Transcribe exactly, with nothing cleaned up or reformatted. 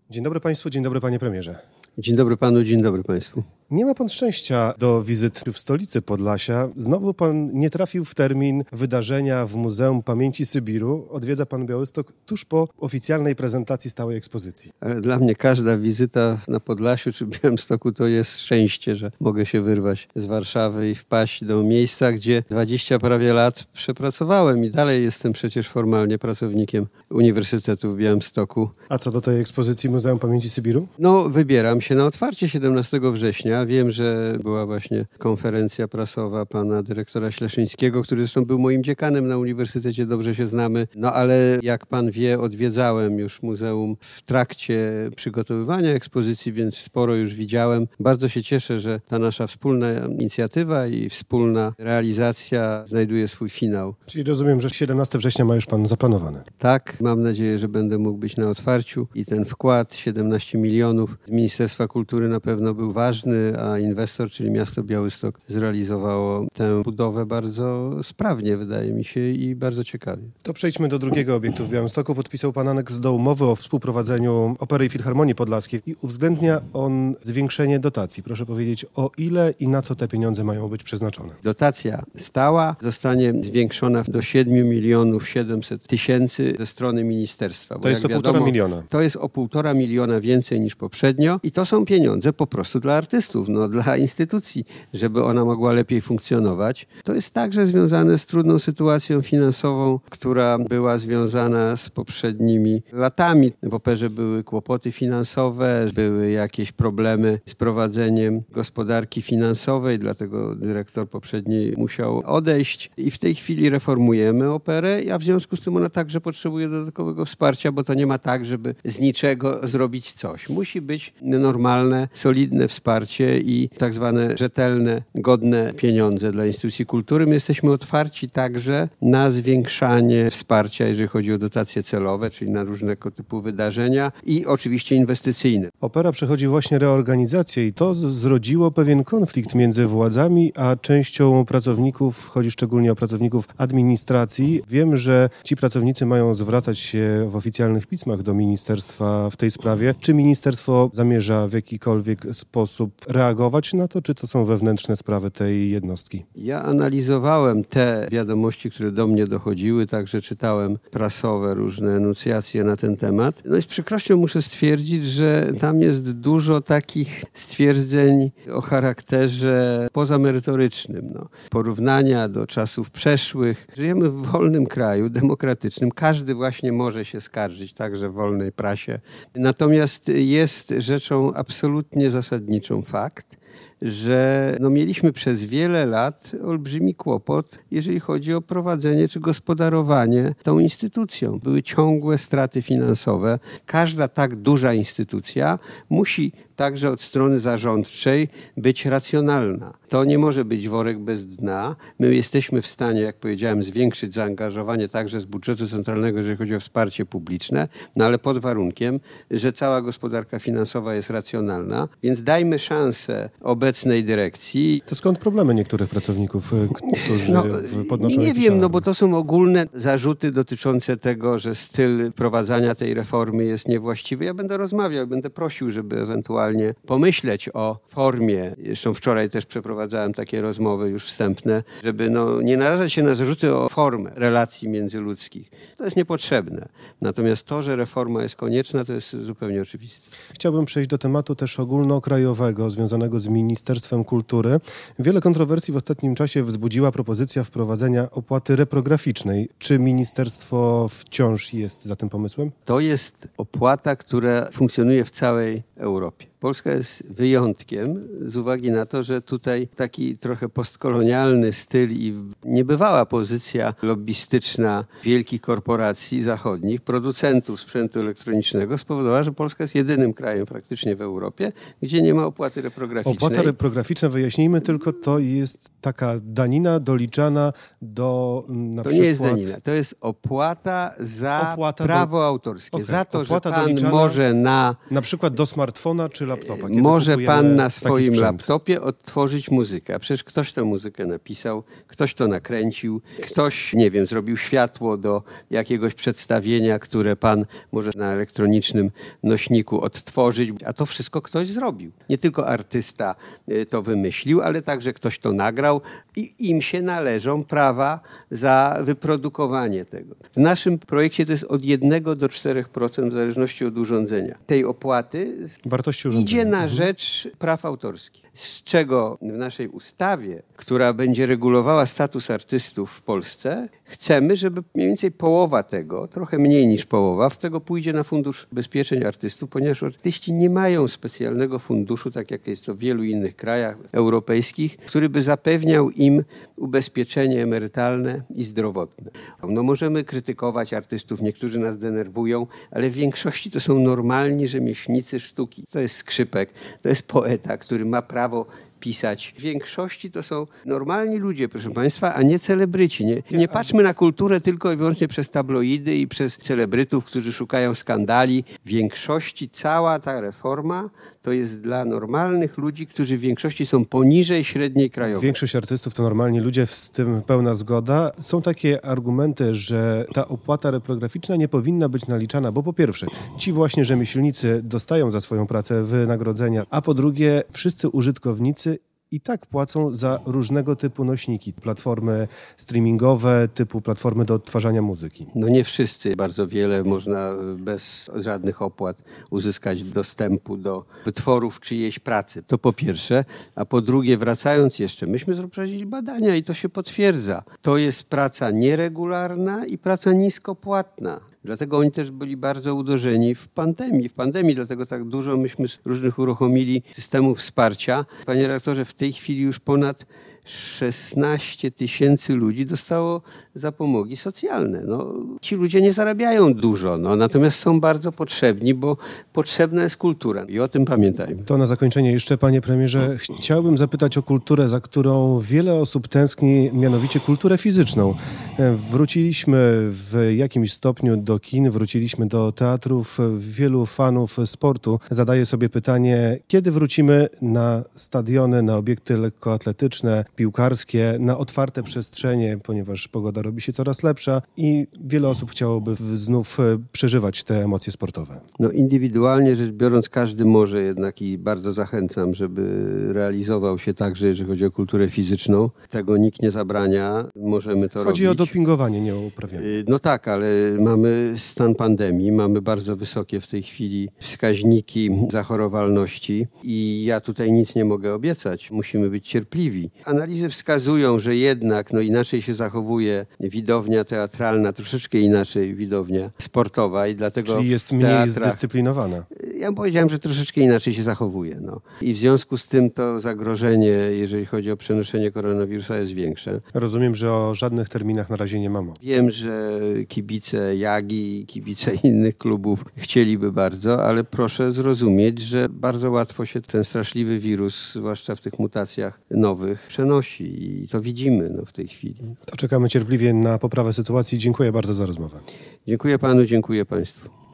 Dzień dobry Państwu, dzień dobry Panie Premierze. Dzień dobry Panu, dzień dobry Państwu. Nie ma Pan szczęścia do wizyt w stolicy Podlasia. Znowu Pan nie trafił w termin wydarzenia w Muzeum Pamięci Sybiru. Odwiedza Pan Białystok tuż po oficjalnej prezentacji stałej ekspozycji. Ale dla mnie każda wizyta na Podlasiu czy Białymstoku to jest szczęście, że mogę się wyrwać z Warszawy i wpaść do miejsca, gdzie dwadzieścia prawie lat przepracowałem i dalej jestem przecież formalnie pracownikiem Uniwersytetu w Białymstoku. A co do tej ekspozycji Muzeum Pamięci Sybiru? No, wybieram się na otwarcie siedemnastego września. Wiem, że była właśnie konferencja prasowa pana dyrektora Śleszyńskiego, który zresztą był moim dziekanem na uniwersytecie, dobrze się znamy. No ale jak pan wie, odwiedzałem już muzeum w trakcie przygotowywania ekspozycji, więc sporo już widziałem. Bardzo się cieszę, że ta nasza wspólna inicjatywa i wspólna realizacja znajduje swój finał. Czyli rozumiem, że siedemnastego września ma już Pan zaplanowane. Tak, mam nadzieję, że będę mógł być na otwarciu i ten wkład siedemnaście milionów z Ministerstwa Kultury na pewno był ważny, a inwestor, czyli miasto Białystok, zrealizowało tę budowę bardzo sprawnie, wydaje mi się, i bardzo ciekawie. To przejdźmy do drugiego obiektu w Białymstoku. Podpisał Pan aneks do umowy o współprowadzeniu Opery i Filharmonii Podlaskiej i uwzględnia on zwiększenie dotacji. Proszę powiedzieć, o ile i na co te pieniądze mają być przeznaczone? Dotacja stała zostanie zwiększona do siedem milionów siedemset tysięcy ze strony ministerstwa. To jest o półtora miliona. To jest o półtora miliona więcej niż poprzednio i to są pieniądze po prostu dla artystów, no, dla instytucji, żeby ona mogła lepiej funkcjonować. To jest także związane z trudną sytuacją finansową, która była związana z poprzednimi latami. W operze były kłopoty finansowe, były jakieś problemy z prowadzeniem gospodarki finansowej, dlatego dyrektor poprzedni musiał odejść i w tej chwili reformujemy operę, a w związku z tym ona także potrzebuje dodatkowego wsparcia, bo to nie ma tak, żeby z niczego zrobić coś. Musi być normalne, solidne wsparcie i tak zwane rzetelne, godne pieniądze dla instytucji kultury. My jesteśmy otwarci także na zwiększanie wsparcia, jeżeli chodzi o dotacje celowe, czyli na różnego typu wydarzenia i oczywiście inwestycyjne. Opera przechodzi właśnie reorganizację i to zrodziło pewien konflikt między władzami a częścią pracowników, chodzi szczególnie o pracowników administracji. Wiem, że ci pracownicy mają zwracać się w oficjalnych pismach do ministerstwa w tej sprawie. Czy ministerstwo zamierza w jakikolwiek sposób reagować na to, czy to są wewnętrzne sprawy tej jednostki? Ja analizowałem te wiadomości, które do mnie dochodziły, także czytałem prasowe różne enuncjacje na ten temat. No i z przykrością muszę stwierdzić, że tam jest dużo takich stwierdzeń o charakterze pozamerytorycznym. No. Porównania do czasów przeszłych. Żyjemy w wolnym kraju, demokratycznym. Każdy właśnie może się skarżyć, także w wolnej prasie. Natomiast jest rzeczą absolutnie zasadniczą fakt, że no mieliśmy przez wiele lat olbrzymi kłopot, jeżeli chodzi o prowadzenie czy gospodarowanie tą instytucją. Były ciągłe straty finansowe. Każda tak duża instytucja musi także od strony zarządczej być racjonalna. To nie może być worek bez dna. My jesteśmy w stanie, jak powiedziałem, zwiększyć zaangażowanie także z budżetu centralnego, jeżeli chodzi o wsparcie publiczne, no ale pod warunkiem, że cała gospodarka finansowa jest racjonalna. Więc dajmy szansę obecnej dyrekcji. To skąd problemy niektórych pracowników, którzy no, podnoszą Nie jakieś wiem, alarmy? no bo to są ogólne zarzuty dotyczące tego, że styl prowadzenia tej reformy jest niewłaściwy. Ja będę rozmawiał, będę prosił, żeby ewentualnie pomyśleć o formie. Zresztą wczoraj też przeprowadzałem takie rozmowy już wstępne, żeby no, nie narażać się na zarzuty o formę relacji międzyludzkich. To jest niepotrzebne. Natomiast to, że reforma jest konieczna, to jest zupełnie oczywiste. Chciałbym przejść do tematu też ogólnokrajowego, związanego z Ministerstwem Kultury. Wiele kontrowersji w ostatnim czasie wzbudziła propozycja wprowadzenia opłaty reprograficznej. Czy ministerstwo wciąż jest za tym pomysłem? To jest opłata, która funkcjonuje w całej Europie. Polska jest wyjątkiem z uwagi na to, że tutaj taki trochę postkolonialny styl i niebywała pozycja lobbystyczna wielkich korporacji zachodnich, producentów sprzętu elektronicznego spowodowała, że Polska jest jedynym krajem praktycznie w Europie, gdzie nie ma opłaty reprograficznej. Opłata reprograficzna, wyjaśnijmy tylko, to jest taka danina doliczana do na To przykład... nie jest danina, to jest opłata za opłata prawo do... autorskie. Okay. Za to, opłata że pan doliczana może na... Na przykład do smartfona czy czy laptopa? Kiedy może pan na taki swoim sprzęt? laptopie odtworzyć muzykę. A przecież ktoś tę muzykę napisał, ktoś to nakręcił, ktoś, nie wiem, zrobił światło do jakiegoś przedstawienia, które pan może na elektronicznym nośniku odtworzyć. A to wszystko ktoś zrobił. Nie tylko artysta to wymyślił, ale także ktoś to nagrał i im się należą prawa za wyprodukowanie tego. W naszym projekcie to jest od jednego do czterech procent w zależności od urządzenia. Tej opłaty Wartości urządzenia. idzie na Mhm. rzecz praw autorskich. Z czego w naszej ustawie, która będzie regulowała status artystów w Polsce, chcemy, żeby mniej więcej połowa tego, trochę mniej niż połowa, z tego pójdzie na Fundusz Ubezpieczeń Artystów, ponieważ artyści nie mają specjalnego funduszu, tak jak jest to w wielu innych krajach europejskich, który by zapewniał im ubezpieczenie emerytalne i zdrowotne. No możemy krytykować artystów, niektórzy nas denerwują, ale w większości to są normalni rzemieślnicy sztuki. To jest skrzypek, to jest poeta, który ma prawo pisać. W większości to są normalni ludzie, proszę państwa, a nie celebryci. Nie, nie patrzmy na kulturę tylko i wyłącznie przez tabloidy i przez celebrytów, którzy szukają skandali. W większości cała ta reforma to jest dla normalnych ludzi, którzy w większości są poniżej średniej krajowej. Większość artystów to normalni ludzie, z tym pełna zgoda. Są takie argumenty, że ta opłata reprograficzna nie powinna być naliczana, bo po pierwsze, ci właśnie rzemieślnicy dostają za swoją pracę wynagrodzenia, a po drugie, wszyscy użytkownicy i tak płacą za różnego typu nośniki. Platformy streamingowe, typu platformy do odtwarzania muzyki. No nie wszyscy. Bardzo wiele można bez żadnych opłat uzyskać dostępu do wytworów czyjejś pracy. To po pierwsze. A po drugie, wracając jeszcze, myśmy zrobili badania i to się potwierdza. To jest praca nieregularna i praca niskopłatna. Dlatego oni też byli bardzo uderzeni w pandemii. W pandemii, dlatego tak dużo myśmy różnych uruchomili systemów wsparcia. Panie redaktorze, w tej chwili już ponad szesnaście tysięcy ludzi dostało zapomogi socjalne. No, ci ludzie nie zarabiają dużo, no, natomiast są bardzo potrzebni, bo potrzebna jest kultura i o tym pamiętajmy. To na zakończenie jeszcze, panie premierze, chciałbym zapytać o kulturę, za którą wiele osób tęskni, mianowicie kulturę fizyczną. Wróciliśmy w jakimś stopniu do kin, wróciliśmy do teatrów. Wielu fanów sportu zadaje sobie pytanie, kiedy wrócimy na stadiony, na obiekty lekkoatletyczne, piłkarskie, na otwarte przestrzenie, ponieważ pogoda robi się coraz lepsza i wiele osób chciałoby znów przeżywać te emocje sportowe. No indywidualnie rzecz biorąc, każdy może jednak i bardzo zachęcam, żeby realizował się także, jeżeli chodzi o kulturę fizyczną. Tego nikt nie zabrania, możemy to Chodzi robić. o dopingowanie, nie o uprawianie. No tak, ale mamy stan pandemii, mamy bardzo wysokie w tej chwili wskaźniki zachorowalności i ja tutaj nic nie mogę obiecać. Musimy być cierpliwi. Analizy wskazują, że jednak no inaczej się zachowuje widownia teatralna, troszeczkę inaczej widownia sportowa i dlatego Czyli jest w mniej teatrach, zdyscyplinowana. ja powiedziałem, że troszeczkę inaczej się zachowuje. No. I w związku z tym to zagrożenie, jeżeli chodzi o przenoszenie koronawirusa, jest większe. Rozumiem, że o żadnych terminach na razie nie ma mowy. Wiem, że kibice Jagi, kibice innych klubów chcieliby bardzo, ale proszę zrozumieć, że bardzo łatwo się ten straszliwy wirus, zwłaszcza w tych mutacjach nowych, przenosi i to widzimy no, w tej chwili. To czekamy cierpliwie na poprawę sytuacji. Dziękuję bardzo za rozmowę. Dziękuję panu, dziękuję państwu.